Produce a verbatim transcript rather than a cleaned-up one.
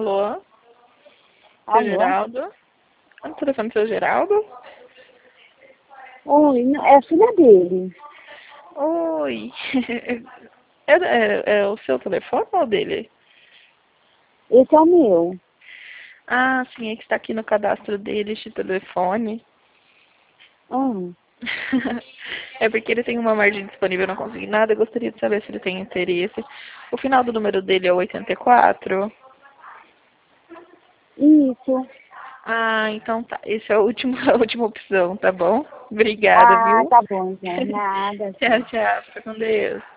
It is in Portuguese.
Alô? Seu Alô? Geraldo? É o telefone do seu Geraldo? Oi, não, é a filha dele. Oi. É, é, é o seu telefone ou o dele? Esse é o meu. Ah, sim, é que está aqui no cadastro dele este telefone. Hum. É porque ele tem uma margem disponível, eu não consegui nada. Eu gostaria de saber se ele tem interesse. O final do número dele é oitenta e quatro. Isso. Ah, então tá. Esse é o último, a última opção, tá bom? Obrigada, Ah, viu? tá bom, então. Nada. Tchau, tchau. Fica com Deus.